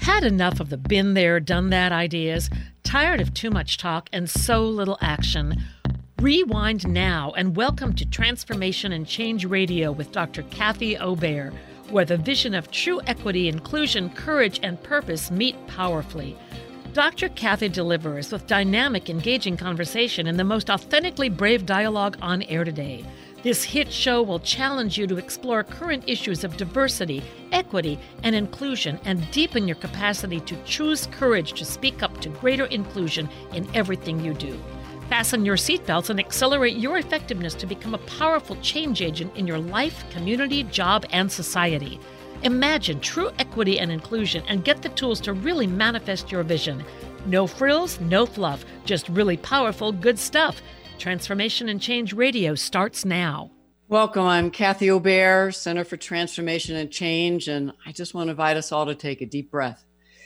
Had enough of the been there, done that ideas? Tired of too much talk and so little action? Rewind now and welcome to Transformation and Change Radio with Dr. Kathy Obear, where the vision of true equity, inclusion, courage, and purpose meet powerfully. Dr. Kathy delivers with dynamic, engaging conversation and the most authentically brave dialogue on air today. This hit show will challenge you to explore current issues of diversity, equity, and inclusion and deepen your capacity to choose courage to speak up to greater inclusion in everything you do. Fasten your seatbelts and accelerate your effectiveness to become a powerful change agent in your life, community, job, and society. Imagine true equity and inclusion and get the tools to really manifest your vision. No frills, no fluff, just really powerful, good stuff. Transformation and Change Radio starts now. Welcome. I'm Kathy Obear, Center for Transformation and Change, and I just want to invite us all to take a deep breath.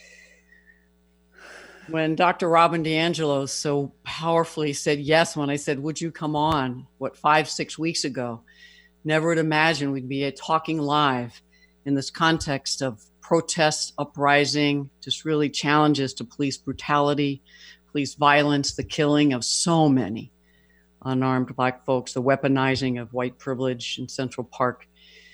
When Dr. Robin DiAngelo so powerfully said yes when I said, would you come on, 5-6 weeks ago, never would imagine we'd be talking live in this context of protest, uprising, just really challenges to police brutality, police violence, the killing of so many unarmed Black folks, the weaponizing of white privilege in Central Park.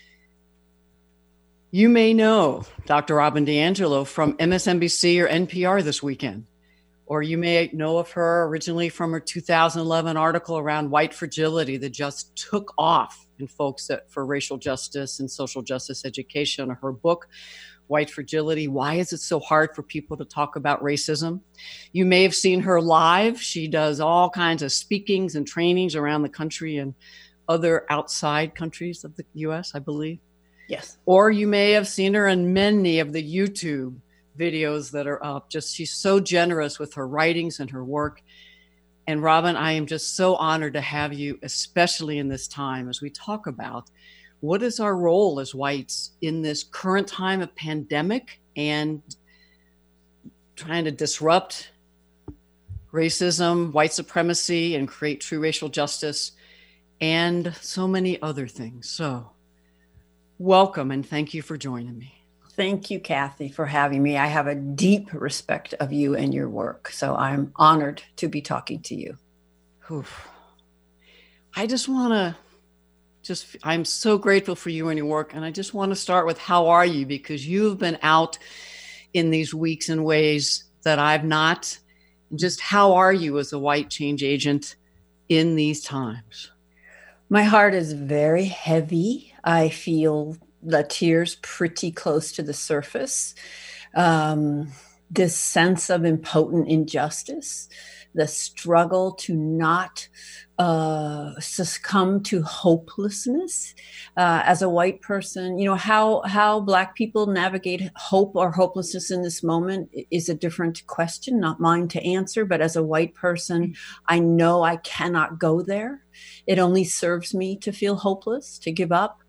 You may know Dr. Robin DiAngelo from MSNBC or NPR this weekend, or you may know of her originally from her 2011 article around white fragility that just took off in folks for racial justice and social justice education, or her book, White Fragility, Why Is It So Hard for People to Talk About Racism? You may have seen her live. She does all kinds of speakings and trainings around the country and other outside countries of the U.S., I believe. Yes. Or you may have seen her in many of the YouTube videos that are up. She's so generous with her writings and her work. And Robin, I am just so honored to have you, especially in this time as we talk about what is our role as whites in this current time of pandemic and trying to disrupt racism, white supremacy, and create true racial justice, and so many other things. So welcome and thank you for joining me. Thank you, Kathy, for having me. I have a deep respect of you and your work, so I'm honored to be talking to you. Oof. I just want to I'm so grateful for you and your work. And I just want to start with, how are you? Because you've been out in these weeks in ways that I've not. Just how are you as a white change agent in these times? My heart is very heavy. I feel the tears pretty close to the surface. This sense of impotent injustice, the struggle to not succumb to hopelessness. As a white person, how Black people navigate hope or hopelessness in this moment is a different question, not mine to answer. But as a white person, I know I cannot go there. It only serves me to feel hopeless, to give up.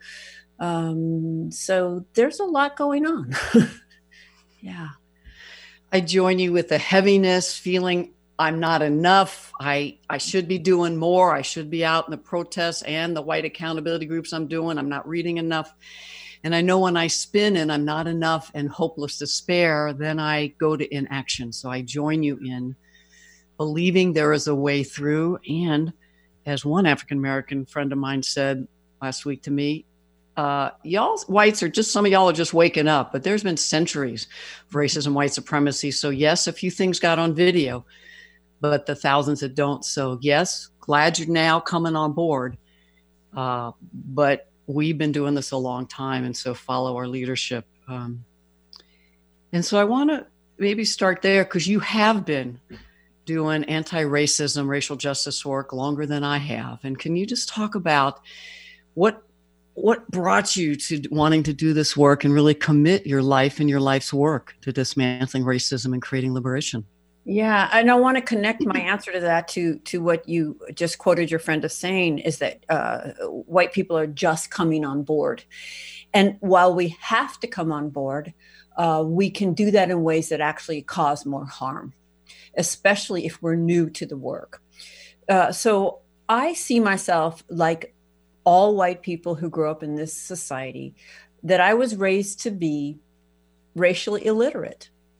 So there's a lot going on. Yeah. I join you with the heaviness, feeling I'm not enough. I should be doing more. I should be out in the protests and the white accountability groups I'm doing. I'm not reading enough. And I know when I spin in I'm not enough and hopeless despair, then I go to inaction. So I join you in believing there is a way through. And as one African-American friend of mine said last week to me, y'all whites some of y'all are just waking up, but there's been centuries of racism, white supremacy. So yes, a few things got on video, but the thousands that don't. So yes, glad you're now coming on board. But we've been doing this a long time. And so follow our leadership. And so I want to maybe start there, because you have been doing anti-racism, racial justice work longer than I have. And can you just talk about what brought you to wanting to do this work and really commit your life and your life's work to dismantling racism and creating liberation? Yeah, and I want to connect my answer to that to what you just quoted your friend as saying, is that white people are just coming on board. And while we have to come on board, we can do that in ways that actually cause more harm, especially if we're new to the work. So I see myself like all white people who grew up in this society, that I was raised to be racially illiterate.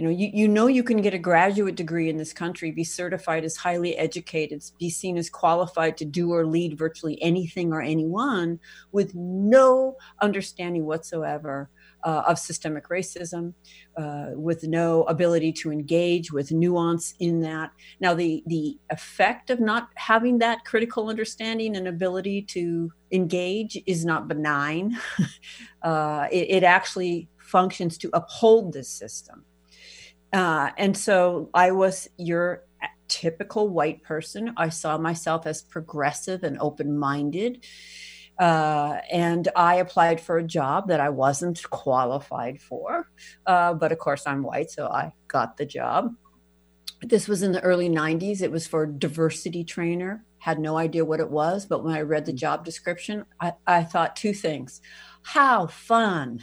You can get a graduate degree in this country, be certified as highly educated, be seen as qualified to do or lead virtually anything or anyone with no understanding whatsoever of systemic racism, with no ability to engage with nuance in that. Now, the effect of not having that critical understanding and ability to engage is not benign. It actually functions to uphold this system. And so I was your typical white person. I saw myself as progressive and open-minded. And I applied for a job that I wasn't qualified for. But of course, I'm white, so I got the job. This was in the early 90s. It was for a diversity trainer. Had no idea what it was. But when I read the job description, I thought two things. How fun.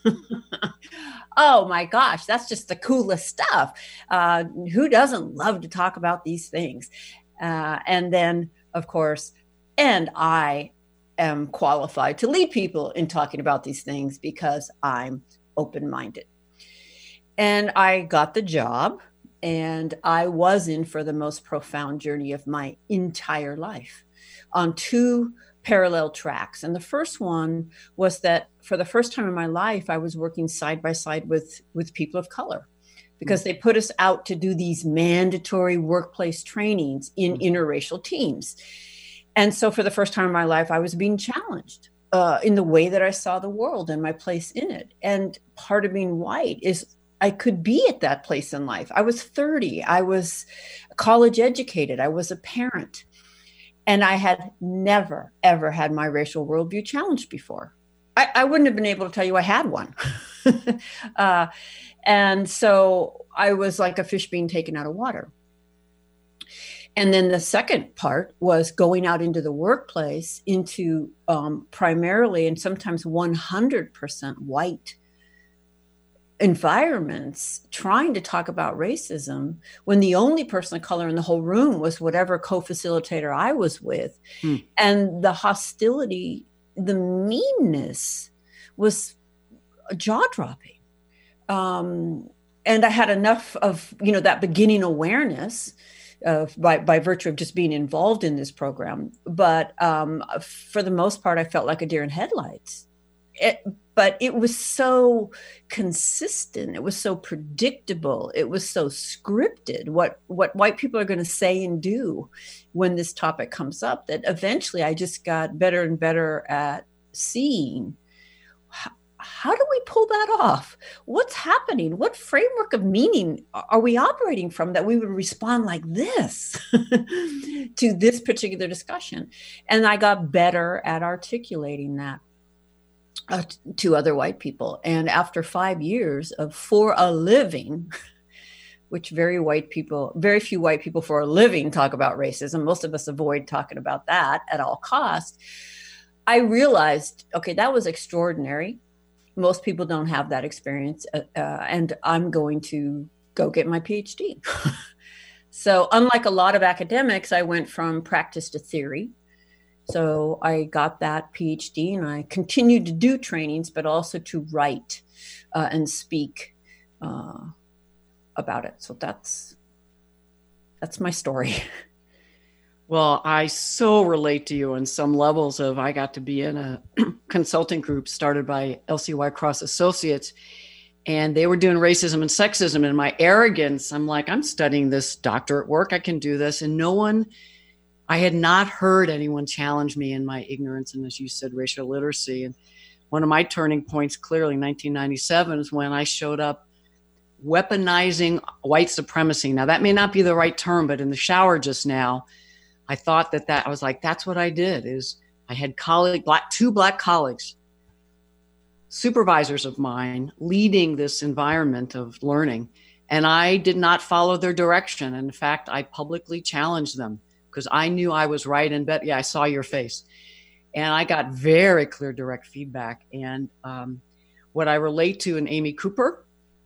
Oh my gosh, that's just the coolest stuff. Who doesn't love to talk about these things? And then, of course, and I am qualified to lead people in talking about these things because I'm open-minded. And I got the job, and I was in for the most profound journey of my entire life on two parallel tracks. And the first one was that for the first time in my life, I was working side by side with people of color, because they put us out to do these mandatory workplace trainings in interracial teams. And so for the first time in my life, I was being challenged in the way that I saw the world and my place in it. And part of being white is I could be at that place in life. I was 30. I was college educated. I was a parent. And I had never, ever had my racial worldview challenged before. I wouldn't have been able to tell you I had one. And so I was like a fish being taken out of water. And then the second part was going out into the workplace, into primarily and sometimes 100% white environments, trying to talk about racism when the only person of color in the whole room was whatever co-facilitator I was with. And the hostility, the meanness was jaw-dropping. And I had enough of, that beginning awareness by virtue of just being involved in this program. But for the most part, I felt like a deer in headlights. But it was so consistent. It was so predictable. It was so scripted, what white people are going to say and do when this topic comes up, that eventually I just got better and better at seeing how do we pull that off? What's happening? What framework of meaning are we operating from that we would respond like this to this particular discussion? And I got better at articulating that to other white people. And after 5 years of for a living, which very few white people for a living talk about racism. Most of us avoid talking about that at all costs. I realized, okay, that was extraordinary. Most people don't have that experience. And I'm going to go get my PhD. So unlike a lot of academics, I went from practice to theory. So I got that PhD, and I continued to do trainings, but also to write and speak about it. So that's my story. Well, I so relate to you on some levels of, I got to be in a consulting group started by Elsie Whitecross Associates, and they were doing racism and sexism. And my arrogance, I'm like, I'm studying this doctorate work. I can do this. And I had not heard anyone challenge me in my ignorance and, as you said, racial literacy. And one of my turning points, clearly 1997, is when I showed up weaponizing white supremacy. Now, that may not be the right term, but in the shower just now, I thought that I was like, that's what I did. Is I had two black colleagues, supervisors of mine, leading this environment of learning. And I did not follow their direction. In fact, I publicly challenged them, because I knew I was right. And yeah, I saw your face. And I got very clear, direct feedback. And what I relate to in Amy Cooper,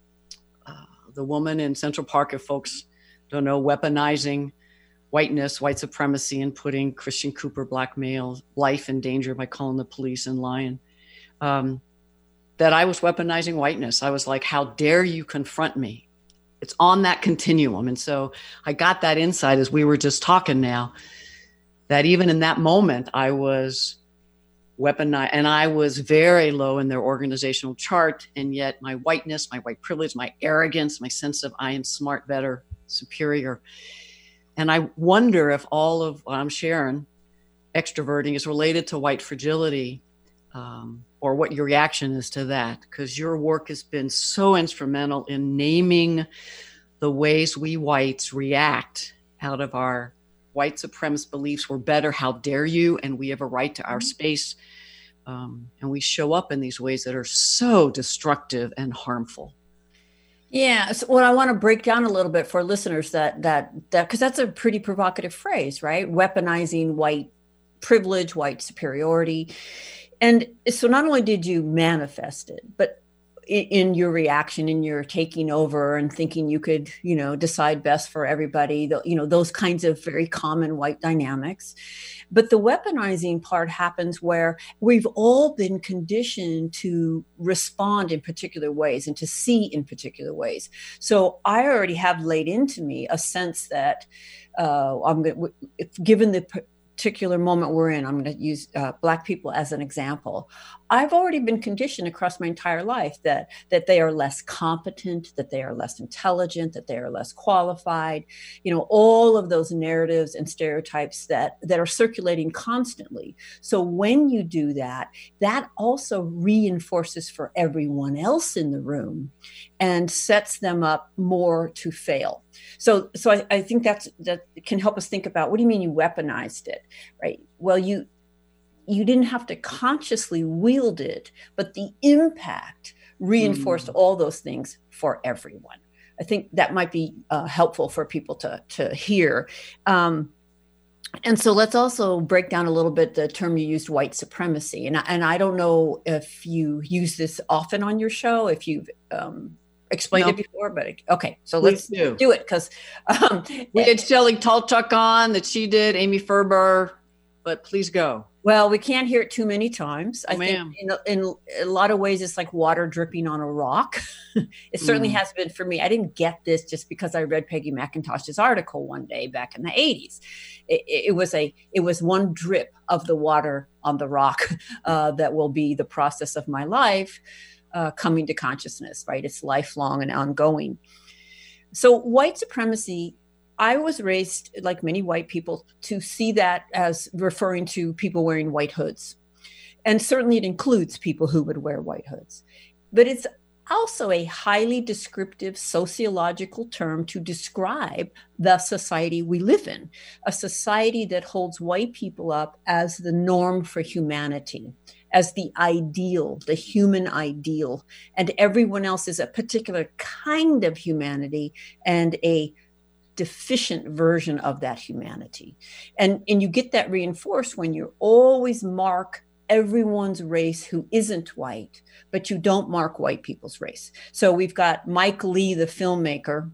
the woman in Central Park, if folks don't know, weaponizing whiteness, white supremacy, and putting Christian Cooper, black male, life in danger by calling the police and lying, that I was weaponizing whiteness. I was like, how dare you confront me It's on that continuum. And so I got that insight as we were just talking now, that even in that moment, I was weaponized, and I was very low in their organizational chart. And yet my whiteness, my white privilege, my arrogance, my sense of I am smart, better, superior. And I wonder if all of what I'm sharing, extroverting, is related to white fragility, or what your reaction is to that, because your work has been so instrumental in naming the ways we whites react out of our white supremacist beliefs. We're better, how dare you, and we have a right to our space. And we show up in these ways that are so destructive and harmful. Yeah. So what I want to break down a little bit for listeners that because that's a pretty provocative phrase, right? Weaponizing white privilege, white superiority. And so not only did you manifest it, but in your reaction, in your taking over and thinking you could, decide best for everybody, those kinds of very common white dynamics. But the weaponizing part happens where we've all been conditioned to respond in particular ways and to see in particular ways. So I already have laid into me a sense that given the particular moment we're in, I'm going to use Black people as an example. I've already been conditioned across my entire life that they are less competent, that they are less intelligent, that they are less qualified. All of those narratives and stereotypes that are circulating constantly. So when you do that, that also reinforces for everyone else in the room and sets them up more to fail. So I think that can help us think about, what do you mean you weaponized it, right? Well, you didn't have to consciously wield it, but the impact reinforced all those things for everyone. I think that might be helpful for people to hear. And so let's also break down a little bit the term you used, white supremacy. And I don't know if you use this often on your show, if you've explained it before, but okay. So let's do it, because we had Shelley Talchuk on that she did, Amy Ferber, but please go. Well, we can't hear it too many times. I think in a lot of ways, it's like water dripping on a rock. It certainly has been for me. I didn't get this just because I read Peggy McIntosh's article one day back in the 80s. It was one drip of the water on the rock that will be the process of my life coming to consciousness, right? It's lifelong and ongoing. So white supremacy, I was raised, like many white people, to see that as referring to people wearing white hoods. And certainly it includes people who would wear white hoods. But it's also a highly descriptive sociological term to describe the society we live in, a society that holds white people up as the norm for humanity, as the ideal, the human ideal, and everyone else is a particular kind of humanity and a deficient version of that humanity. And you get that reinforced when you always mark everyone's race who isn't white, but you don't mark white people's race. So we've got Mike Lee, the filmmaker,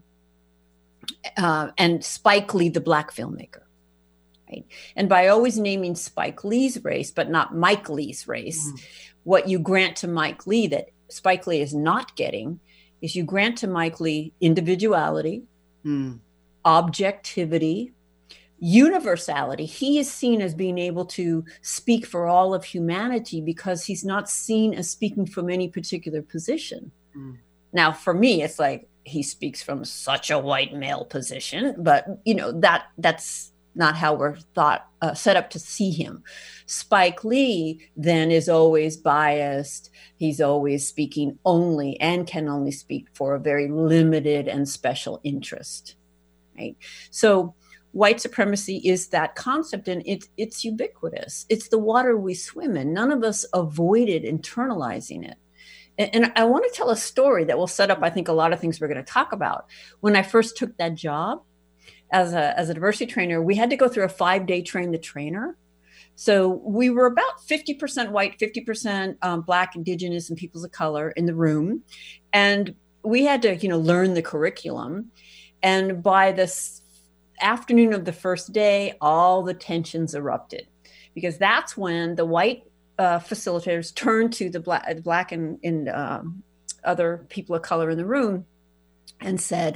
and Spike Lee, the Black filmmaker. Right? And by always naming Spike Lee's race, but not Mike Lee's race, what you grant to Mike Lee that Spike Lee is not getting is you grant to Mike Lee individuality, objectivity, universality. He is seen as being able to speak for all of humanity because he's not seen as speaking from any particular position. Now, for me, it's like he speaks from such a white male position, but that's not how we're set up to see him. Spike Lee then is always biased. He's always speaking only and can only speak for a very limited and special interest. Right. So white supremacy is that concept, and it's ubiquitous. It's the water we swim in. None of us avoided internalizing it. And I want to tell a story that will set up, I think, a lot of things we're going to talk about. When I first took that job as a diversity trainer, we had to go through a 5-day train the trainer. So we were about 50% white, 50% Black, Indigenous, and peoples of color in the room. And we had to, learn the curriculum. And by the afternoon of the first day, all the tensions erupted, because that's when the white facilitators turned to the Black and other people of color in the room and said,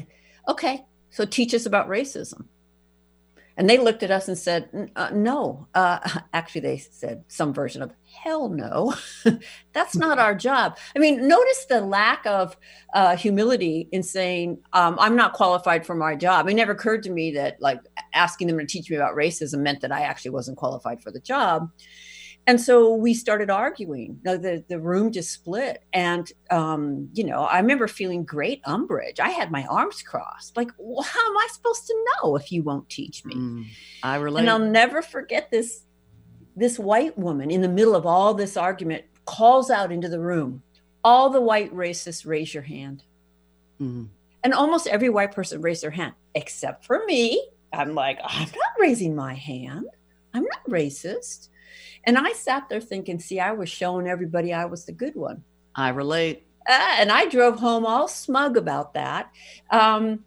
Okay, so teach us about racism. And they looked at us and said, no. Actually, they said some version of hell no. That's not our job. I mean, notice the lack of humility in saying, I'm not qualified for my job. It never occurred to me that like asking them to teach me about racism meant that I actually wasn't qualified for the job. And so we started arguing. The room just split. And, I remember feeling great umbrage. I had my arms crossed. Like, well, how am I supposed to know if you won't teach me? I relate. And I'll never forget this white woman in the middle of all this argument calls out into the room, all the white racists, raise your hand. Mm-hmm. And almost every white person raised their hand, except for me. I'm like, I'm not raising my hand. I'm not racist. And I sat there thinking, see, I was showing everybody I was the good one. I relate. And I drove home all smug about that. I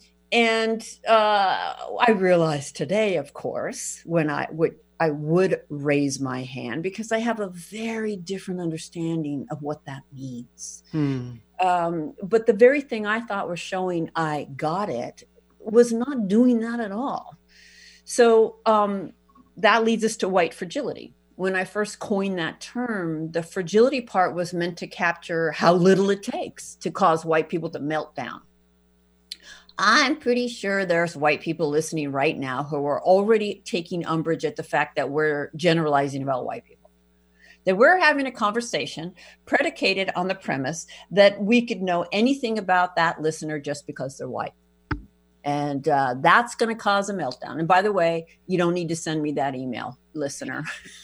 realized today, of course, when I would raise my hand because I have a very different understanding of what that means. But the very thing I thought was showing I got it was not doing that at all. So that leads us to white fragility. When I first coined that term, the fragility part was meant to capture how little it takes to cause white people to melt down. I'm pretty sure there's white people listening right now who are already taking umbrage at the fact that we're generalizing about white people. That we're having a conversation predicated on the premise that we could know anything about that listener just because they're white. And that's going to cause a meltdown. And by the way, you don't need to send me that email, listener.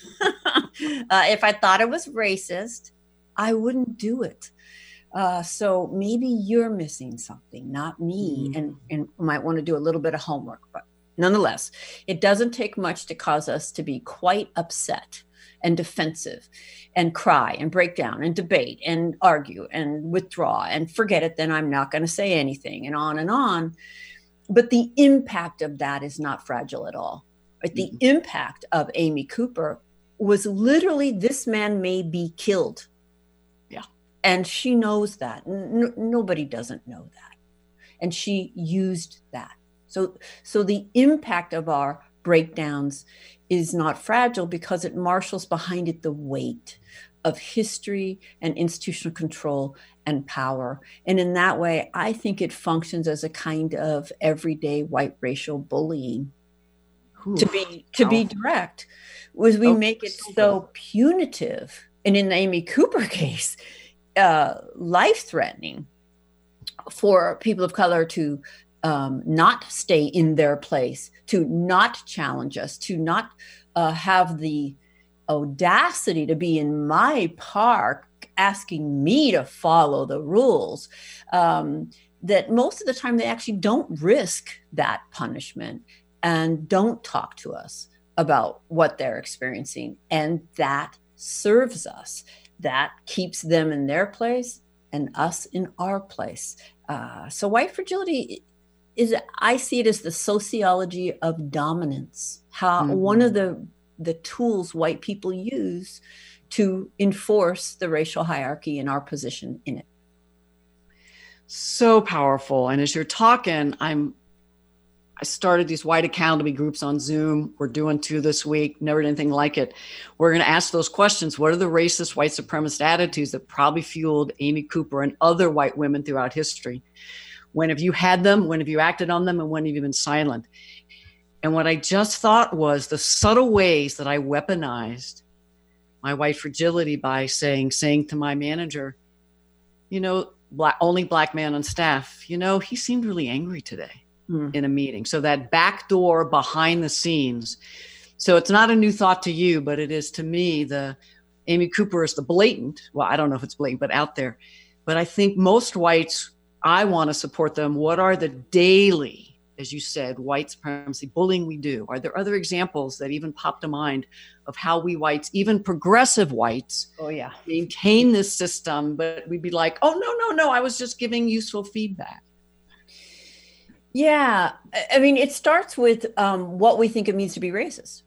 If I thought it was racist, I wouldn't do it. So maybe you're missing something, not me, and might want to do a little bit of homework. But nonetheless, it doesn't take much to cause us to be quite upset and defensive and cry and break down and debate and argue and withdraw and forget it, then I'm not going to say anything, and on and on. But the impact of that is not fragile at all. Right? The impact of Amy Cooper was literally, this man may be killed. Yeah. And she knows that. Nobody doesn't know that. And she used that. So the impact of our breakdowns is not fragile because it marshals behind it the weight of history and institutional control and power. And in that way, I think it functions as a kind of everyday white racial bullying. Oof, to be direct, was we make it so punitive. And in the Amy Cooper case, life-threatening for people of color to not stay in their place, to not challenge us, to not have the audacity to be in my park asking me to follow the rules, that most of the time they actually don't risk that punishment and don't talk to us about what they're experiencing. And that serves us. That keeps them in their place and us in our place. So white fragility I see it as the sociology of dominance. How one of the tools white people use to enforce the racial hierarchy and our position in it. So powerful. And as you're talking, I started these white accountability groups on Zoom. We're doing 2 this week. Never did anything like it. We're going to ask those questions. What are the racist white supremacist attitudes that probably fueled Amy Cooper and other white women throughout history? When have you had them? When have you acted on them? And when have you been silent? And what I just thought was the subtle ways that I weaponized my white fragility by saying to my manager, only black man on staff, he seemed really angry today in a meeting. So that back door behind the scenes. So it's not a new thought to you, but it is to me. The Amy Cooper is the blatant, well, I don't know if it's blatant, but out there. But I think most whites, I want to support them. What are the daily, as you said, white supremacy bullying we do? Are there other examples that even pop to mind of how we whites, even progressive whites, maintain this system, but we'd be like, oh, no, I was just giving useful feedback. Yeah. I mean, it starts with what we think it means to be racist.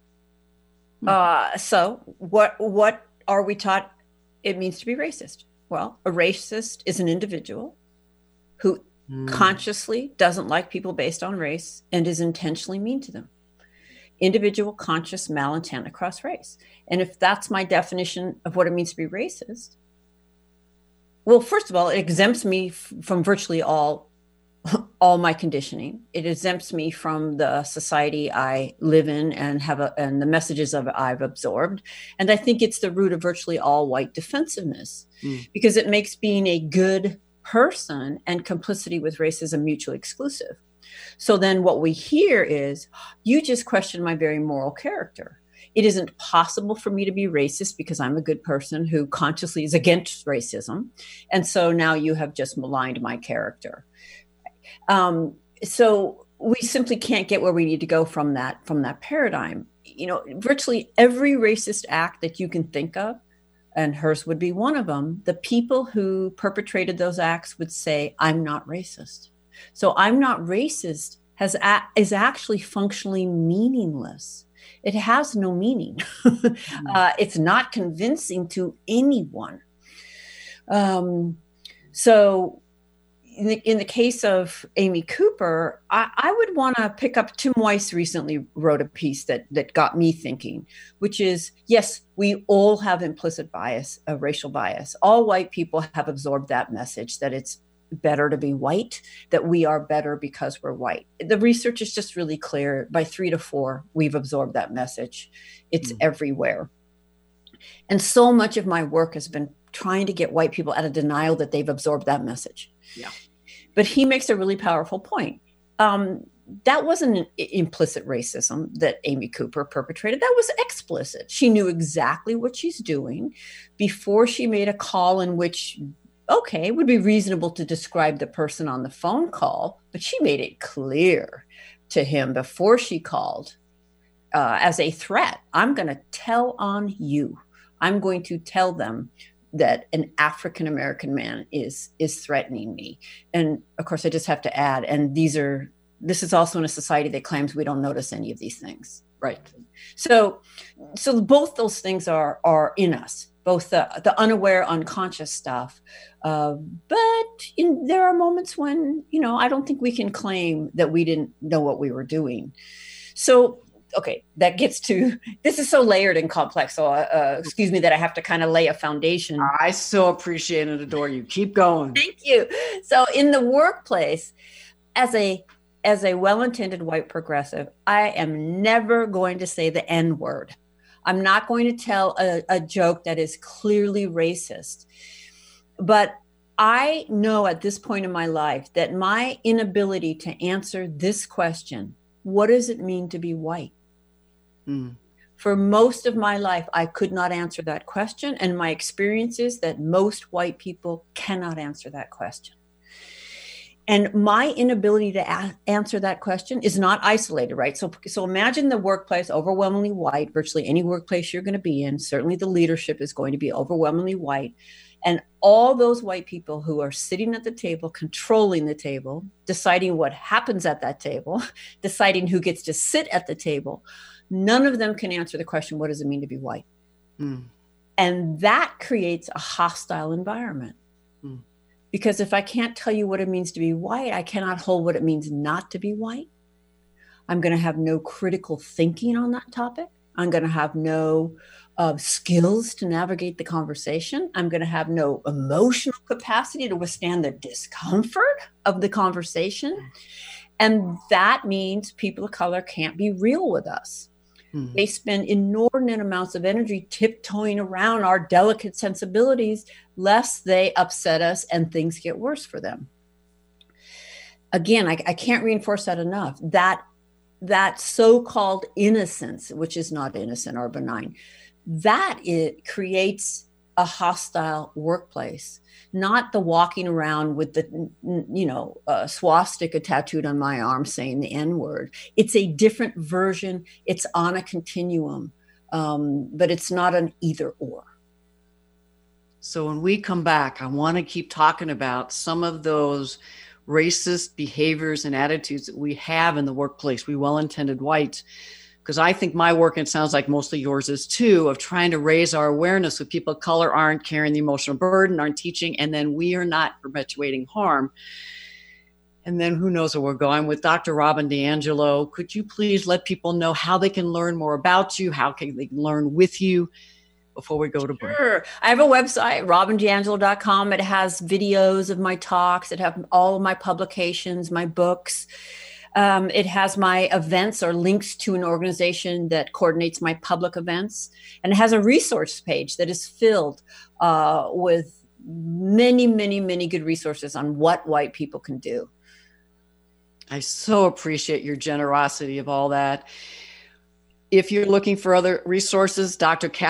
So what are we taught it means to be racist? Well, a racist is an individual who consciously doesn't like people based on race and is intentionally mean to them. Individual conscious malintent across race. And if that's my definition of what it means to be racist, well, first of all, it exempts me from virtually all my conditioning. It exempts me from the society I live in and and the messages of it I've absorbed. And I think it's the root of virtually all white defensiveness, because it makes being a good person and complicity with racism mutually exclusive. So then what we hear is, you just questioned my very moral character. It isn't possible for me to be racist because I'm a good person who consciously is against racism. And so now you have just maligned my character. So we simply can't get where we need to go from that paradigm. Virtually every racist act that you can think of, and hers would be one of them, the people who perpetrated those acts would say, I'm not racist. So I'm not racist is actually functionally meaningless. It has no meaning. It's not convincing to anyone. So in the case of Amy Cooper, I would want to pick up, Tim Weiss recently wrote a piece that got me thinking, which is, yes, we all have implicit bias, racial bias. All white people have absorbed that message that it's better to be white, that we are better because we're white. The research is just really clear. By 3 to 4, we've absorbed that message. It's everywhere. And so much of my work has been trying to get white people out of denial that they've absorbed that message. Yeah. But he makes a really powerful point. That wasn't an implicit racism that Amy Cooper perpetrated. That was explicit. She knew exactly what she's doing before she made a call in which, okay, it would be reasonable to describe the person on the phone call, but she made it clear to him before she called as a threat. I'm going to tell on you. I'm going to tell them that an African-American man is threatening me. And of course, I just have to add, and this is also in a society that claims we don't notice any of these things. Right. So both those things are in us, both the unaware, unconscious stuff. But there are moments when, I don't think we can claim that we didn't know what we were doing. So, okay, that gets to, this is so layered and complex. So excuse me that I have to kind of lay a foundation. I so appreciate and adore you. Keep going. Thank you. So in the workplace, as a well-intended white progressive, I am never going to say the N word. I'm not going to tell a joke that is clearly racist. But I know at this point in my life that my inability to answer this question, what does it mean to be white? For most of my life, I could not answer that question. And my experience is that most white people cannot answer that question. And my inability to answer that question is not isolated, right? So imagine the workplace, overwhelmingly white, virtually any workplace you're going to be in. Certainly the leadership is going to be overwhelmingly white. And all those white people who are sitting at the table, controlling the table, deciding what happens at that table, deciding who gets to sit at the table, none of them can answer the question, what does it mean to be white? And that creates a hostile environment. Because if I can't tell you what it means to be white, I cannot hold what it means not to be white. I'm going to have no critical thinking on that topic. I'm going to have no skills to navigate the conversation. I'm going to have no emotional capacity to withstand the discomfort of the conversation. And that means people of color can't be real with us. They spend inordinate amounts of energy tiptoeing around our delicate sensibilities, lest they upset us and things get worse for them. Again, I can't reinforce that enough. That so-called innocence, which is not innocent or benign, that it creates a hostile workplace, not the walking around with the, swastika tattooed on my arm saying the N word. It's a different version. It's on a continuum, but it's not an either or. So when we come back, I want to keep talking about some of those racist behaviors and attitudes that we have in the workplace, we well-intended whites, because I think my work, and it sounds like mostly yours is too, of trying to raise our awareness so people of color aren't carrying the emotional burden, aren't teaching, and then we are not perpetuating harm. And then who knows where we're going with Dr. Robin DiAngelo. Could you please let people know how they can learn more about you, how can they learn with you before we go to break? Sure. I have a website, robindiangelo.com. It has videos of my talks. It has all of my publications, my books. It has my events or links to an organization that coordinates my public events. And it has a resource page that is filled with many, many, many good resources on what white people can do. I so appreciate your generosity of all that. If you're looking for other resources,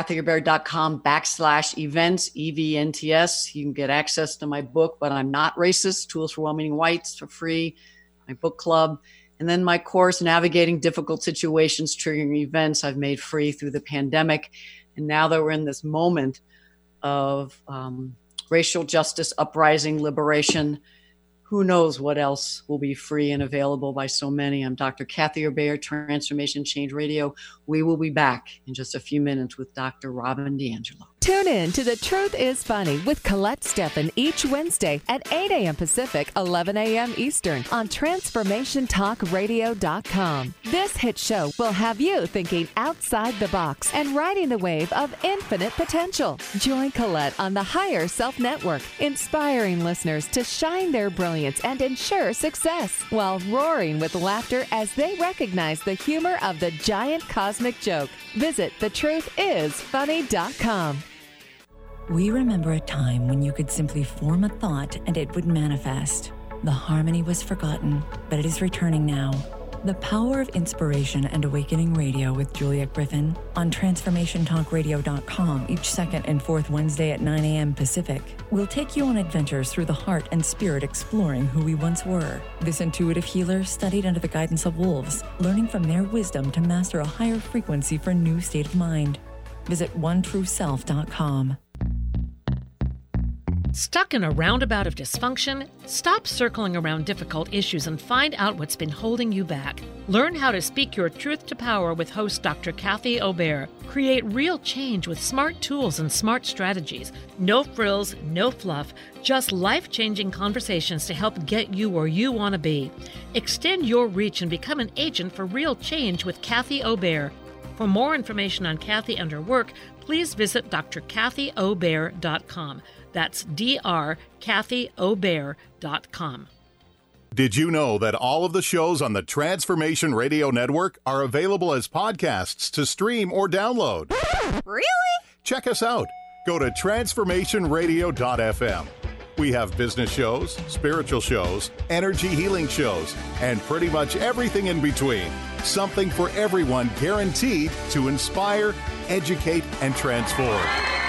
drkathyaubert.com/events, EVNTS. You can get access to my book, But I'm Not Racist, Tools for Well-Meaning Whites, for free, my book club, and then my course, Navigating Difficult Situations, Triggering Events, I've made free through the pandemic. And now that we're in this moment of racial justice, uprising, liberation, who knows what else will be free and available by so many. I'm Dr. Kathy Aubert, Transformation Change Radio. We will be back in just a few minutes with Dr. Robin DiAngelo. Tune in to The Truth is Funny with Colette Steffen each Wednesday at 8 a.m. Pacific, 11 a.m. Eastern on TransformationTalkRadio.com. This hit show will have you thinking outside the box and riding the wave of infinite potential. Join Colette on the Higher Self Network, inspiring listeners to shine their brilliance and ensure success while roaring with laughter as they recognize the humor of the giant cosmic joke. Visit thetruthisfunny.com. We remember a time when you could simply form a thought and it would manifest. The harmony was forgotten, but it is returning now. The Power of Inspiration and Awakening Radio with Juliet Griffin on TransformationTalkRadio.com each second and fourth Wednesday at 9 a.m. Pacific. We'll take you on adventures through the heart and spirit, exploring who we once were. This intuitive healer studied under the guidance of wolves, learning from their wisdom to master a higher frequency for a new state of mind. Visit OneTrueSelf.com. Stuck in a roundabout of dysfunction? Stop circling around difficult issues and find out what's been holding you back. Learn how to speak your truth to power with host Dr. Kathy Aubert. Create real change with smart tools and smart strategies. No frills, no fluff, just life-changing conversations to help get you where you want to be. Extend your reach and become an agent for real change with Kathy Aubert. For more information on Kathy and her work, please visit drkathyaubert.com. That's drkathyaubert.com. Did you know that all of the shows on the Transformation Radio Network are available as podcasts to stream or download? Really? Check us out. Go to transformationradio.fm. We have business shows, spiritual shows, energy healing shows, and pretty much everything in between. Something for everyone, guaranteed to inspire, educate, and transform.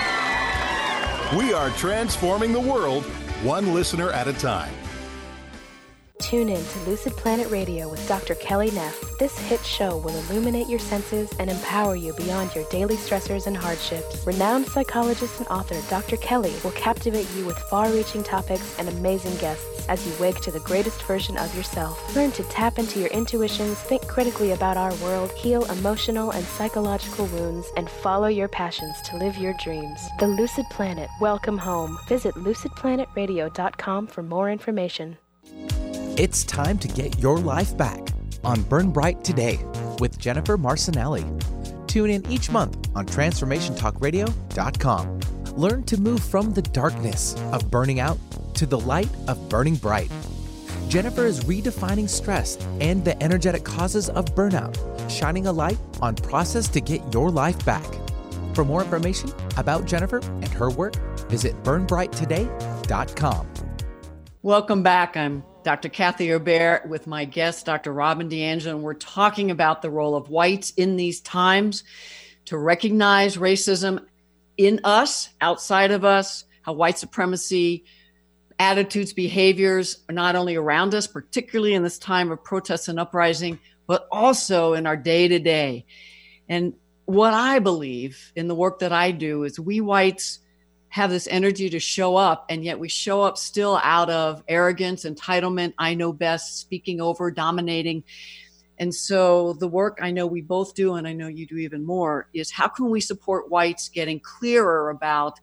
We are transforming the world, one listener at a time. Tune in to Lucid Planet Radio with Dr. Kelly Neff. This hit show will illuminate your senses and empower you beyond your daily stressors and hardships. Renowned psychologist and author Dr. Kelly will captivate you with far-reaching topics and amazing guests as you wake to the greatest version of yourself. Learn to tap into your intuitions, think critically about our world, heal emotional and psychological wounds, and follow your passions to live your dreams. The Lucid Planet. Welcome home. Visit lucidplanetradio.com for more information. It's time to get your life back on Burn Bright Today with Jennifer Marcinelli. Tune in each month on TransformationTalkRadio.com. Learn to move from the darkness of burning out to the light of burning bright. Jennifer is redefining stress and the energetic causes of burnout, shining a light on process to get your life back. For more information about Jennifer and her work, visit burnbrighttoday.com. Welcome back. I'm Dr. Kathy Aubert with my guest, Dr. Robin DiAngelo, and we're talking about the role of whites in these times to recognize racism in us, outside of us, how white supremacy, attitudes, behaviors are not only around us, particularly in this time of protests and uprising, but also in our day-to-day. And what I believe in the work that I do is we whites have this energy to show up, and yet we show up still out of arrogance, entitlement, I know best, speaking over, dominating. And so the work I know we both do, and I know you do even more, is how can we support whites getting clearer about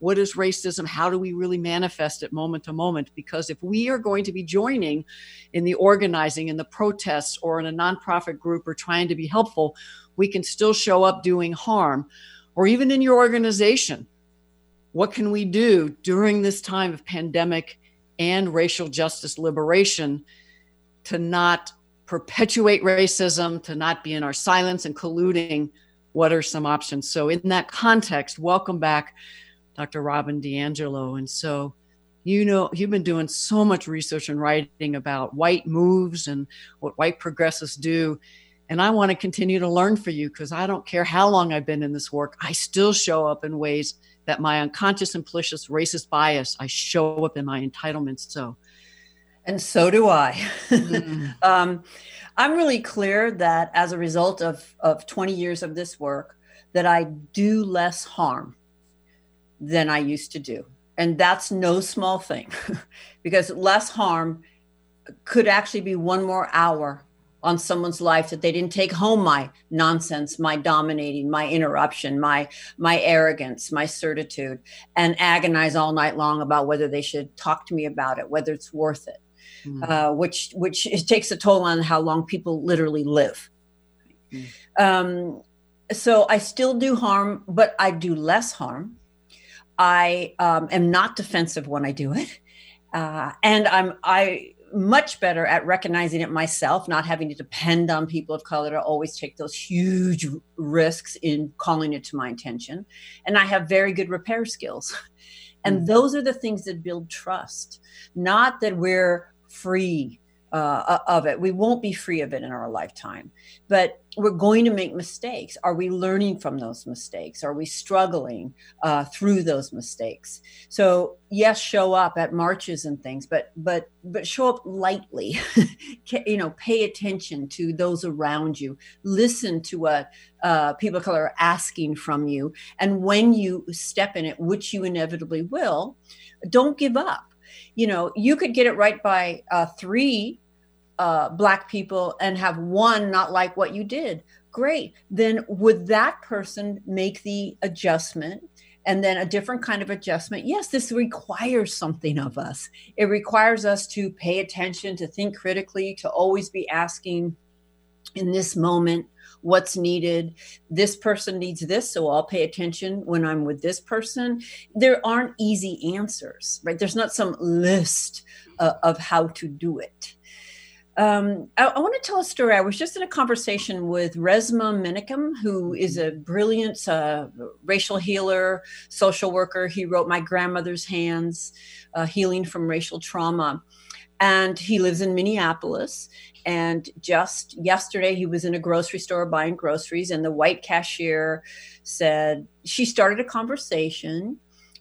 what is racism? How do we really manifest it moment to moment? Because if we are going to be joining in the organizing, in the protests, or in a nonprofit group, or trying to be helpful, we can still show up doing harm. Or even in your organization, what can we do during this time of pandemic and racial justice liberation to not perpetuate racism, to not be in our silence and colluding? What are some options? So in that context, welcome back, Dr. Robin DiAngelo. And so, you've been doing so much research and writing about white moves and what white progressives do. And I want to continue to learn for you, because I don't care how long I've been in this work. I still show up in ways that my unconscious, implicit racist bias, I show up in my entitlements. And so do I. I'm really clear that as a result of 20 years of this work, that I do less harm than I used to do. And that's no small thing, because less harm could actually be one more hour on someone's life that they didn't take home my nonsense, my dominating, my interruption, my arrogance, my certitude, and agonize all night long about whether they should talk to me about it, whether it's worth it, which it takes a toll on how long people literally live. So I still do harm, but I do less harm. I am not defensive when I do it. And I much better at recognizing it myself, not having to depend on people of color to always take those huge risks in calling it to my attention. And I have very good repair skills. And those are the things that build trust, not that we're free of it. We won't be free of it in our lifetime, but we're going to make mistakes. Are we learning from those mistakes? Are we struggling through those mistakes? So yes, show up at marches and things, but show up lightly. Pay attention to those around you. Listen to what people of color are asking from you, and when you step in it, which you inevitably will, don't give up. You could get it right by 3 Black people and have 1 not like what you did. Great. Then would that person make the adjustment, and then a different kind of adjustment? Yes, this requires something of us. It requires us to pay attention, to think critically, to always be asking in this moment, what's needed. This person needs this, so I'll pay attention when I'm with this person. There aren't easy answers, right? There's not some list of how to do it. I want to tell a story. I was just in a conversation with Resmaa Menakem, who is a brilliant racial healer, social worker. He wrote My Grandmother's Hands, Healing from Racial Trauma. And he lives in Minneapolis. And just yesterday, he was in a grocery store buying groceries, and the white cashier said, she started a conversation.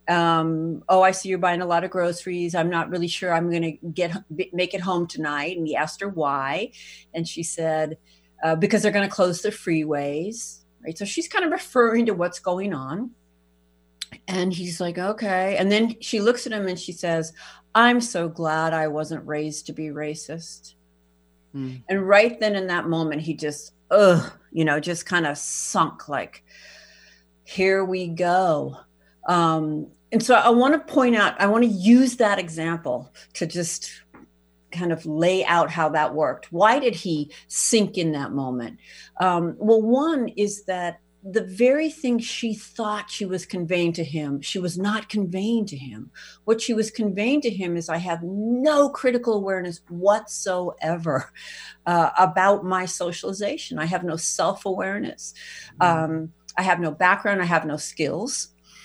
I see you're buying a lot of groceries. I'm not really sure I'm going to make it home tonight. And he asked her why. And she said, because they're going to close the freeways, right? So she's kind of referring to what's going on. And he's like, okay. And then she looks at him and she says, I'm so glad I wasn't raised to be racist. And right then in that moment, he just, just kind of sunk, like, here we go. And so I want to point out, I want to use that example to just kind of lay out how that worked. Why did he sink in that moment? Well, one is that the very thing she thought she was conveying to him, she was not conveying to him. What she was conveying to him is, I have no critical awareness whatsoever about my socialization. I have no self-awareness. I have no background. I have no skills.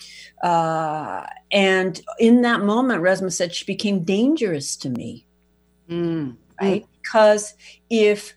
And in that moment, Resmaa said, she became dangerous to me. Right? Because if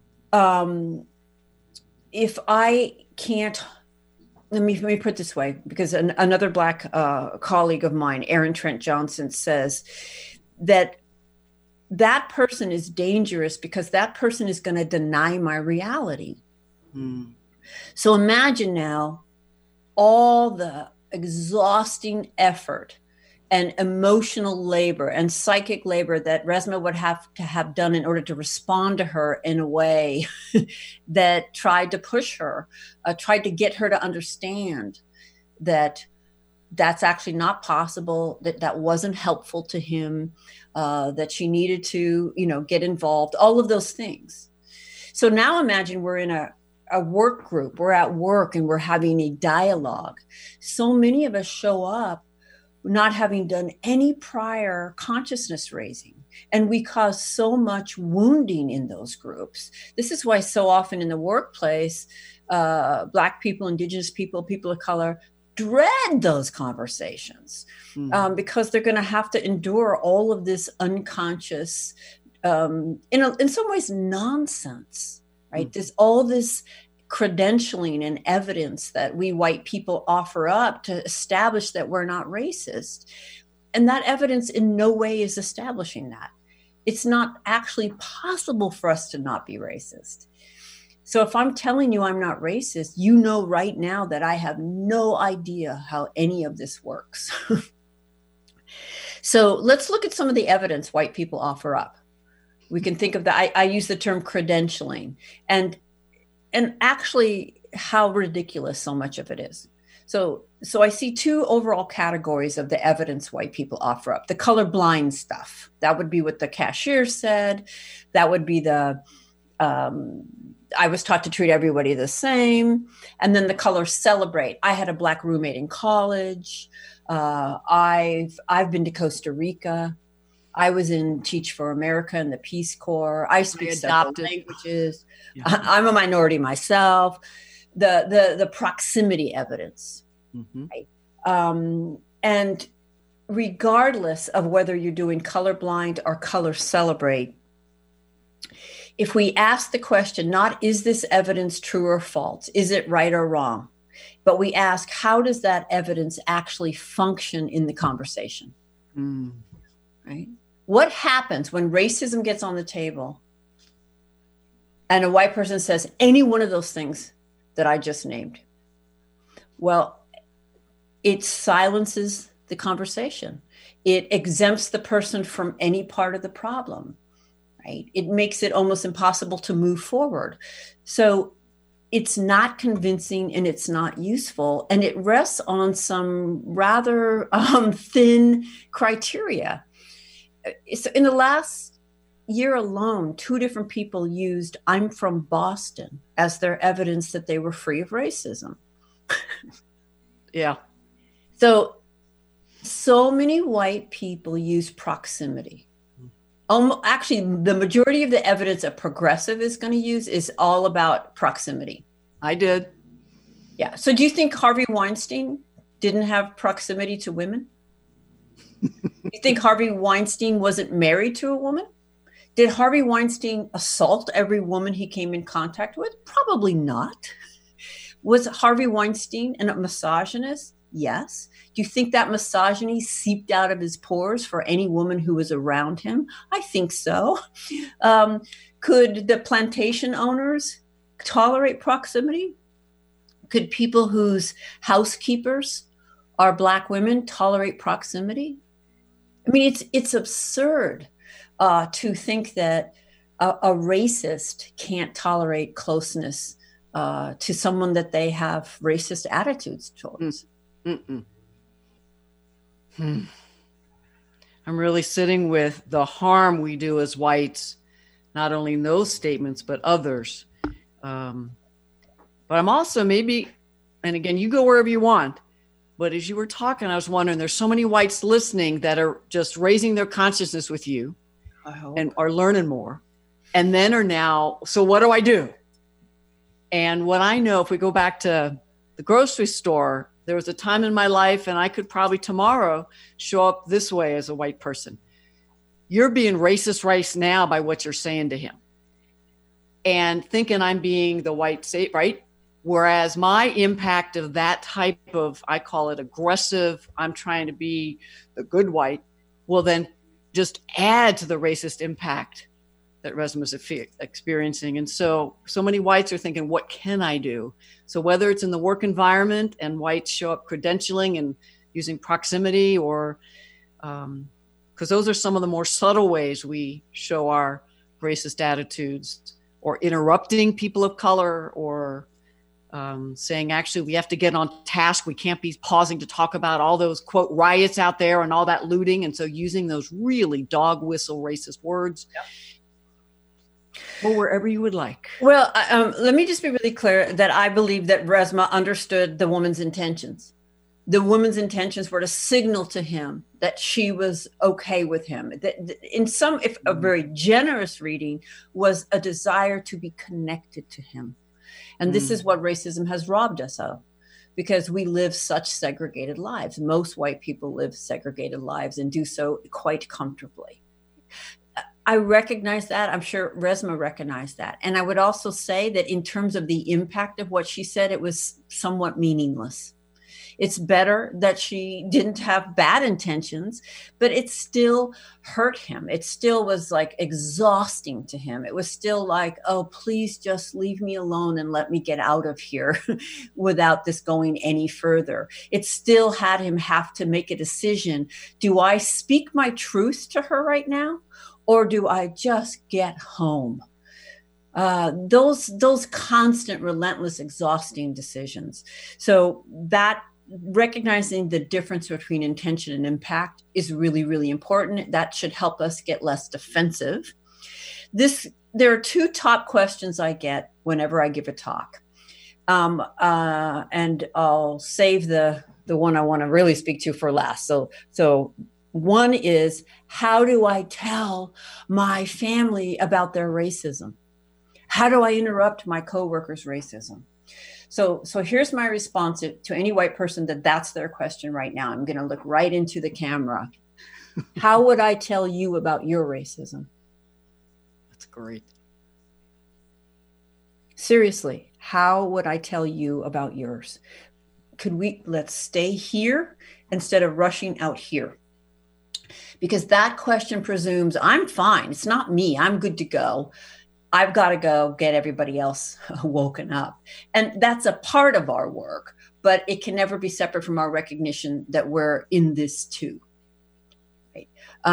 I can't, let me put it this way, because another Black colleague of mine, Erin Trent Johnson, says that person is dangerous because that person is going to deny my reality. So imagine now all the exhausting effort and emotional labor and psychic labor that Resmaa would have to have done in order to respond to her in a way that tried to push her, tried to get her to understand that that's actually not possible, that wasn't helpful to him, that she needed to, get involved, all of those things. So now imagine we're in a work group, we're at work and we're having a dialogue. So many of us show up not having done any prior consciousness raising, and we cause so much wounding in those groups. This is why so often in the workplace, Black people, Indigenous people, people of color dread those conversations because they're going to have to endure all of this unconscious, in some ways, nonsense, right? There's all this credentialing and evidence that we white people offer up to establish that we're not racist. And that evidence in no way is establishing that. It's not actually possible for us to not be racist. So if I'm telling you I'm not racist, you know right now that I have no idea how any of this works. So let's look at some of the evidence white people offer up. We can think of that. I use the term credentialing, and actually how ridiculous so much of it is. So I see two overall categories of the evidence white people offer up. The colorblind stuff, that would be what the cashier said. That would be the, I was taught to treat everybody the same. And then the color celebrate. I had a Black roommate in college. I've been to Costa Rica. I was in Teach for America and the Peace Corps. I speak several languages. Yeah. I'm a minority myself. The proximity evidence, right? And regardless of whether you're doing colorblind or color celebrate, if we ask the question, not is this evidence true or false? Is it right or wrong? But we ask, how does that evidence actually function in the conversation? Right? What happens when racism gets on the table and a white person says any one of those things that I just named? Well, it silences the conversation. It exempts the person from any part of the problem, right? It makes it almost impossible to move forward. So it's not convincing and it's not useful. And it rests on some rather thin criteria. So in the last year alone, 2 different people used "I'm from Boston" as their evidence that they were free of racism. Yeah. So many white people use proximity. Actually, the majority of the evidence a progressive is going to use is all about proximity. I did. Yeah. So do you think Harvey Weinstein didn't have proximity to women? You think Harvey Weinstein wasn't married to a woman? Did Harvey Weinstein assault every woman he came in contact with? Probably not. Was Harvey Weinstein a misogynist? Yes. Do you think that misogyny seeped out of his pores for any woman who was around him? I think so. Could the plantation owners tolerate proximity? Could people whose housekeepers are Black women tolerate proximity? I mean, it's absurd to think that a racist can't tolerate closeness to someone that they have racist attitudes towards. I'm really sitting with the harm we do as whites, not only in those statements, but others. But I'm also maybe, and again, you go wherever you want, but as you were talking, I was wondering, there's so many whites listening that are just raising their consciousness with you and are learning more. And then are now, so what do I do? And what I know, if we go back to the grocery store, there was a time in my life, and I could probably tomorrow show up this way as a white person. You're being racist right now by what you're saying to him. And thinking I'm being the white saint, right? Whereas my impact of that type of, I call it aggressive, I'm trying to be the good white, will then just add to the racist impact that Resmaa is experiencing. And so many whites are thinking, what can I do? So whether it's in the work environment and whites show up credentialing and using proximity, or because those are some of the more subtle ways we show our racist attitudes, or interrupting people of color, or saying, actually, we have to get on task. We can't be pausing to talk about all those, quote, riots out there and all that looting. And so using those really dog whistle racist words. Or wherever you would like. Well, let me just be really clear that I believe that Resmaa understood the woman's intentions. The woman's intentions were to signal to him that she was okay with him. That in some, if a very generous reading, was a desire to be connected to him. And this is what racism has robbed us of, because we live such segregated lives. Most white people live segregated lives and do so quite comfortably. I recognize that. I'm sure Resmaa recognized that. And I would also say that in terms of the impact of what she said, it was somewhat meaningless. It's better that she didn't have bad intentions, but it still hurt him. It still was like exhausting to him. It was still like, oh, please just leave me alone and let me get out of here without this going any further. It still had him have to make a decision. Do I speak my truth to her right now? Or do I just get home? Those constant, relentless, exhausting decisions. So that recognizing the difference between intention and impact is really, really important. That should help us get less defensive. There are two top questions I get whenever I give a talk. And I'll save the one I want to really speak to for last. So one is, how do I tell my family about their racism? How do I interrupt my coworkers' racism? So here's my response to any white person that's their question right now. I'm going to look right into the camera. How would I tell you about your racism? That's great. Seriously, how would I tell you about yours? Let's stay here instead of rushing out here. Because that question presumes I'm fine. It's not me. I'm good to go. I've got to go get everybody else woken up. And that's a part of our work, but it can never be separate from our recognition that we're in this too. Right?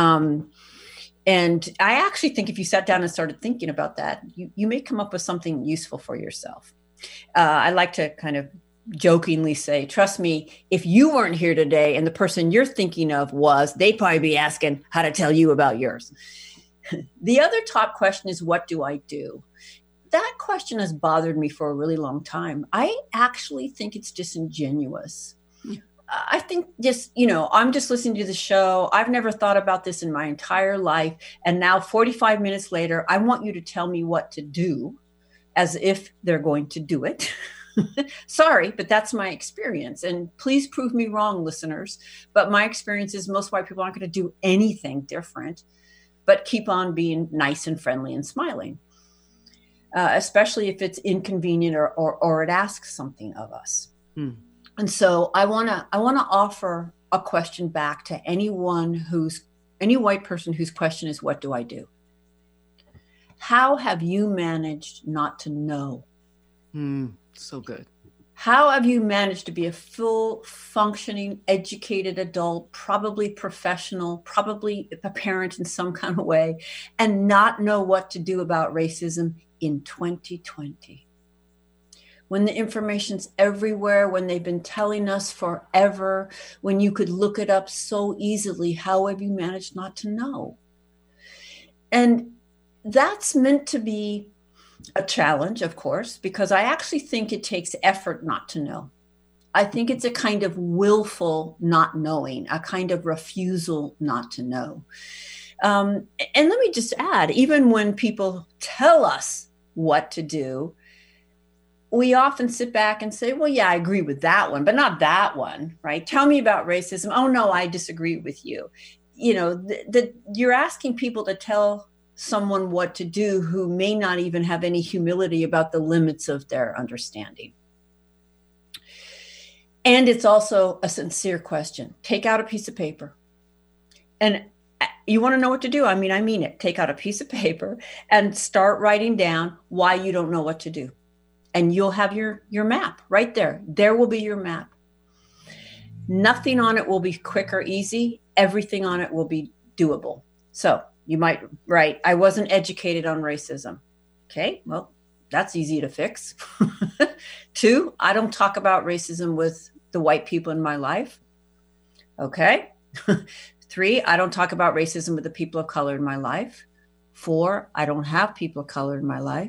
And I actually think if you sat down and started thinking about that, you may come up with something useful for yourself. I like to kind of jokingly say, trust me, if you weren't here today and the person you're thinking of was, they'd probably be asking how to tell you about yours. The other top question is, what do I do? That question has bothered me for a really long time. I actually think it's disingenuous. I think I'm just listening to the show. I've never thought about this in my entire life. And now 45 minutes later, I want you to tell me what to do, as if they're going to do it. Sorry, but that's my experience. And please prove me wrong, listeners. But my experience is most white people aren't going to do anything different, but keep on being nice and friendly and smiling, especially if it's inconvenient or it asks something of us. And so I want to offer a question back to any white person whose question is, what do I do? How have you managed not to know? So good. How have you managed to be a full, functioning, educated adult, probably professional, probably a parent in some kind of way, and not know what to do about racism in 2020? When the information's everywhere, when they've been telling us forever, when you could look it up so easily, how have you managed not to know? And that's meant to be a challenge, of course, because I actually think it takes effort not to know. I think it's a kind of willful not knowing, a kind of refusal not to know. And let me just add, even when people tell us what to do, we often sit back and say, well, yeah, I agree with that one, but not that one, right? Tell me about racism. Oh, no, I disagree with you. You're asking people to tell someone what to do who may not even have any humility about the limits of their understanding. And it's also a sincere question. Take out a piece of paper. And you want to know what to do? I mean it. Take out a piece of paper and start writing down why you don't know what to do. And you'll have your map right there. There will be your map. Nothing on it will be quick or easy. Everything on it will be doable. So you might write, I wasn't educated on racism. Okay, well, That's easy to fix. 2, I don't talk about racism with the white people in my life. Okay. 3, I don't talk about racism with the people of color in my life. 4, I don't have people of color in my life.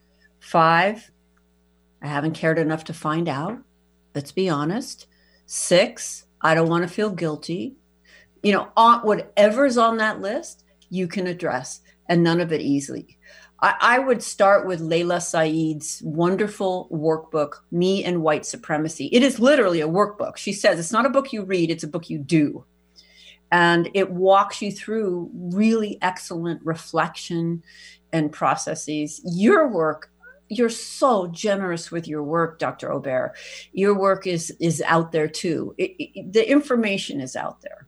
5, I haven't cared enough to find out. Let's be honest. 6, I don't want to feel guilty. On whatever's on that list, you can address, and none of it easily. I would start with Layla Saeed's wonderful workbook, Me and White Supremacy. It is literally a workbook. She says it's not a book you read, it's a book you do. And it walks you through really excellent reflection and processes. Your work, you're so generous with your work, Dr. Aubert. Your work is out there too. The information is out there.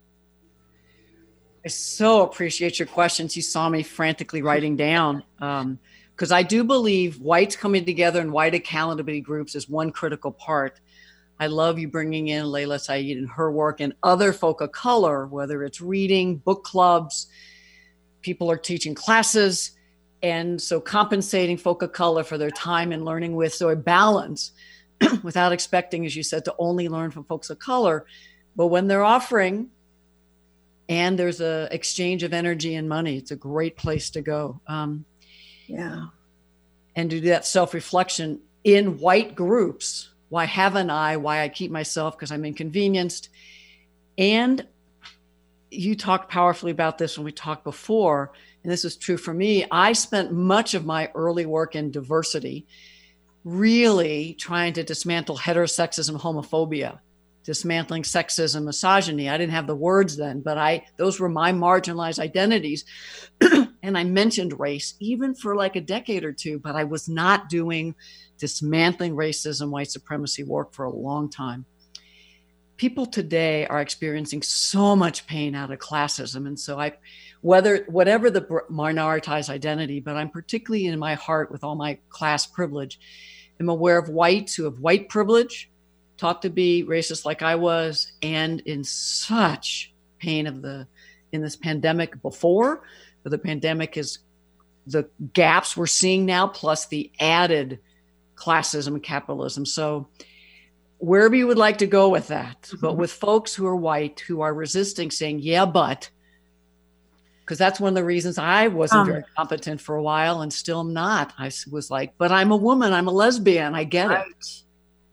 I so appreciate your questions. You saw me frantically writing down, because I do believe whites coming together in white accountability groups is one critical part. I love you bringing in Layla Saeed and her work and other folk of color, whether it's reading, book clubs, people are teaching classes. And so compensating folk of color for their time and learning with, so a balance without expecting, as you said, to only learn from folks of color. But when they're offering, and there's a exchange of energy and money, it's a great place to go. Yeah. And to do that self-reflection in white groups. Why haven't I? Why I keep myself, because I'm inconvenienced. And you talked powerfully about this when we talked before, and this is true for me. I spent much of my early work in diversity really trying to dismantle heterosexism, homophobia, dismantling sexism, misogyny. I didn't have the words then, but those were my marginalized identities. And I mentioned race even for like a decade or two, but I was not doing dismantling racism, white supremacy work for a long time. People today are experiencing so much pain out of classism. And so whatever the minoritized identity, but I'm particularly in my heart with all my class privilege, I'm aware of whites who have white privilege, taught to be racist like I was, and in such pain in this pandemic before, but the pandemic is the gaps we're seeing now, plus the added classism and capitalism. So wherever you would like to go with that, but with folks who are white, who are resisting, saying, yeah, but, because that's one of the reasons I wasn't very competent for a while and still not. I was like, but I'm a woman, I'm a lesbian, I get it.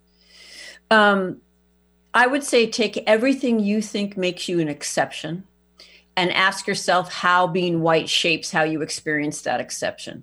I would say take everything you think makes you an exception and ask yourself how being white shapes how you experience that exception.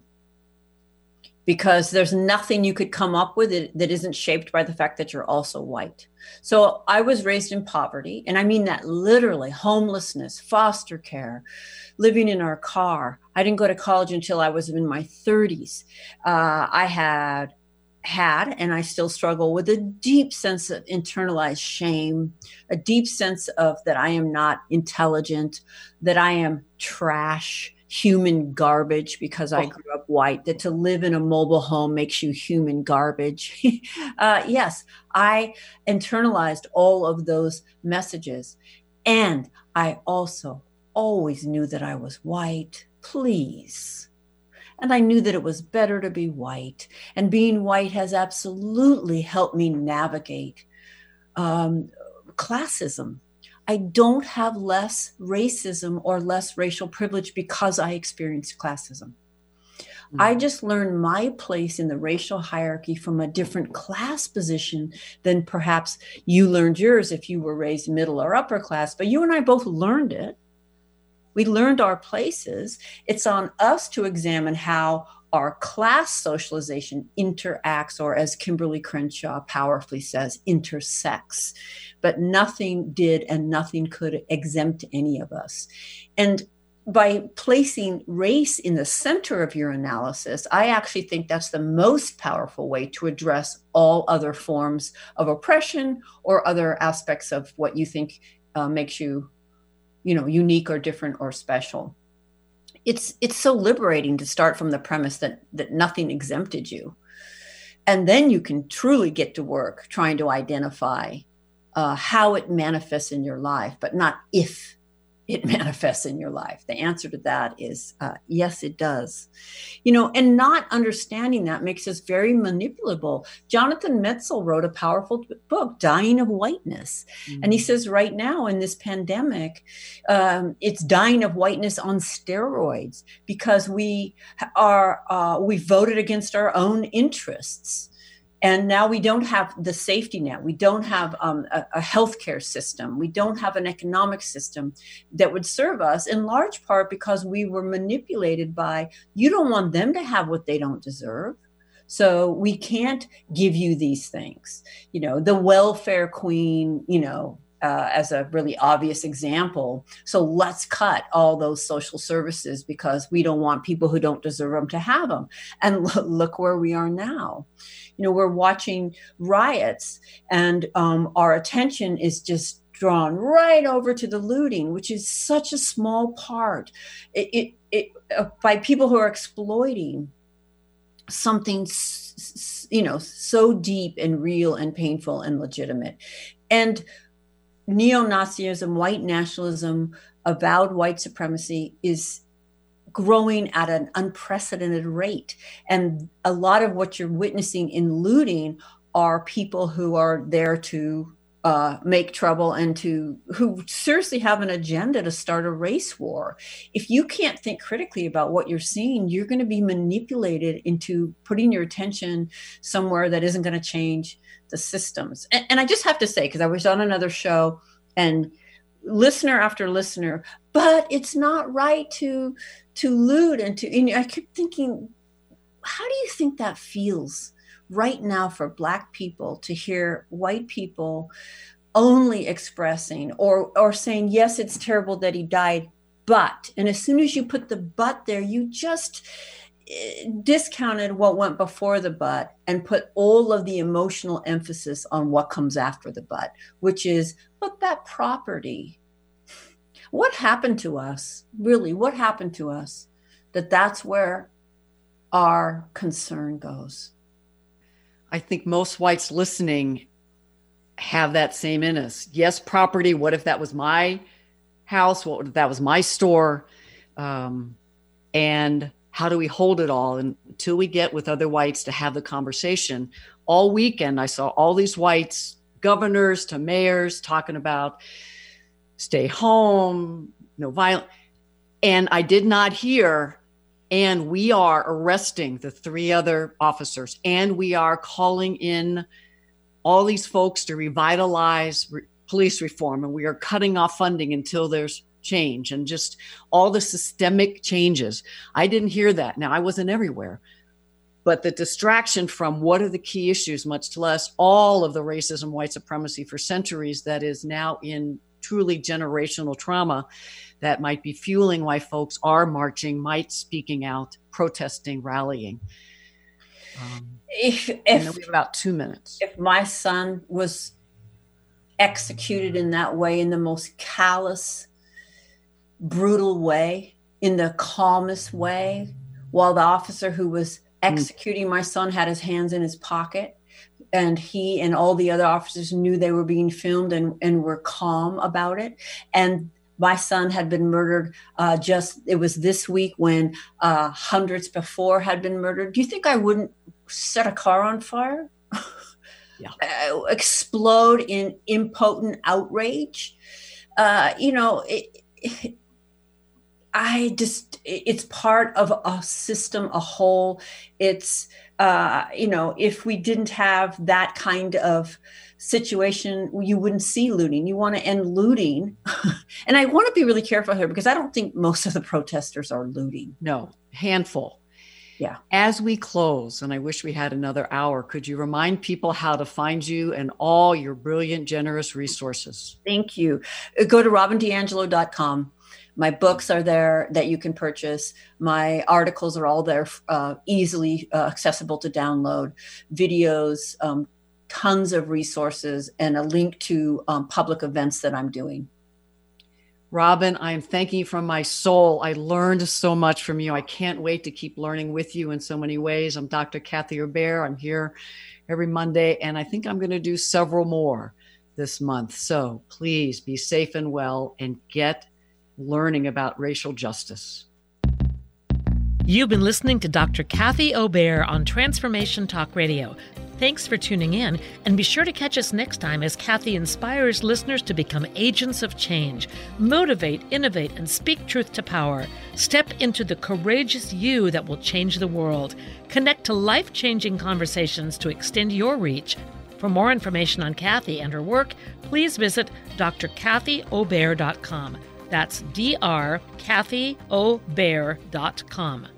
Because there's nothing you could come up with that isn't shaped by the fact that you're also white. So I was raised in poverty, and I mean that literally: homelessness, foster care, living in our car. I didn't go to college until I was in my 30s. I had, and I still struggle with a deep sense of internalized shame, a deep sense of that I am not intelligent, that I am trash, human garbage, because I grew up white, that to live in a mobile home makes you human garbage. Yes, I internalized all of those messages. And I also always knew that I was white, please. And I knew that it was better to be white. And being white has absolutely helped me navigate classism. I don't have less racism or less racial privilege because I experienced classism. Mm-hmm. I just learned my place in the racial hierarchy from a different class position than perhaps you learned yours if you were raised middle or upper class. But you and I both learned it. We learned our places. It's on us to examine how our class socialization interacts, or as Kimberly Crenshaw powerfully says, intersects. But nothing did and nothing could exempt any of us. And by placing race in the center of your analysis, I actually think that's the most powerful way to address all other forms of oppression or other aspects of what you think makes you, unique or different or special. It's so liberating to start from the premise that nothing exempted you. And then you can truly get to work trying to identify how it manifests in your life, but not if it manifests in your life? The answer to that is yes, it does. You know, and not understanding that makes us very manipulable. Jonathan Metzl wrote a powerful book, Dying of Whiteness. Mm-hmm. And he says right now in this pandemic, it's dying of whiteness on steroids because we voted against our own interests. And now we don't have the safety net. We don't have a healthcare system. We don't have an economic system that would serve us, in large part because we were manipulated by, you don't want them to have what they don't deserve. So we can't give you these things. You know, the welfare queen, you know, as a really obvious example. So let's cut all those social services because we don't want people who don't deserve them to have them. And look where we are now. You know, we're watching riots and our attention is just drawn right over to the looting, which is such a small part by people who are exploiting something, you know, so deep and real and painful and legitimate. And neo-Nazism, white nationalism, avowed white supremacy is growing at an unprecedented rate. And a lot of what you're witnessing in looting are people who are there to make trouble and who seriously have an agenda to start a race war. If you can't think critically about what you're seeing, you're going to be manipulated into putting your attention somewhere that isn't going to change the systems. And I just have to say, because I was on another show and listener after listener, but it's not right to loot and I keep thinking, how do you think that feels right now for Black people to hear white people only expressing or saying, yes, it's terrible that he died, but, and as soon as you put the but there, you just discounted what went before the but and put all of the emotional emphasis on what comes after the but, which is, look, that property. What happened to us? Really, what happened to us? That's where our concern goes. I think most whites listening have that same in us. Yes, property. What if that was my house? What if that was my store? And how do we hold it all until we get with other whites to have the conversation? All weekend, I saw all these whites, governors to mayors, talking about stay home, no violence. And I did not hear, and we are arresting the 3 other officers, and we are calling in all these folks to revitalize police reform, and we are cutting off funding until there's change and just all the systemic changes. I didn't hear that. Now, I wasn't everywhere, but the distraction from what are the key issues, much less all of the racism, white supremacy for centuries that is now in truly generational trauma that might be fueling why folks are marching, might speaking out, protesting, rallying. If we have about 2 minutes. If my son was executed in that way, in the most callous, brutal way, in the calmest way, while the officer who was executing my son had his hands in his pocket, and he and all the other officers knew they were being filmed and were calm about it. And my son had been murdered it was this week when hundreds before had been murdered. Do you think I wouldn't set a car on fire? Yeah. Explode in impotent outrage? It's part of a system, a whole. It's, if we didn't have that kind of situation, you wouldn't see looting. You want to end looting. And I want to be really careful here because I don't think most of the protesters are looting. No, handful. Yeah. As we close, and I wish we had another hour, could you remind people how to find you and all your brilliant, generous resources? Thank you. Go to robindiangelo.com. My books are there that you can purchase. My articles are all there, easily accessible to download. Videos, tons of resources, and a link to public events that I'm doing. Robin, I am thanking you from my soul. I learned so much from you. I can't wait to keep learning with you in so many ways. I'm Dr. Kathy Herbert. I'm here every Monday, and I think I'm going to do several more this month. So please be safe and well and get learning about racial justice. You've been listening to Dr. Kathy Obear on Transformation Talk Radio. Thanks for tuning in, and be sure to catch us next time as Kathy inspires listeners to become agents of change, motivate, innovate, and speak truth to power. Step into the courageous you that will change the world. Connect to life-changing conversations to extend your reach. For more information on Kathy and her work, please visit drkathyobear.com. That's drkathyobear.com.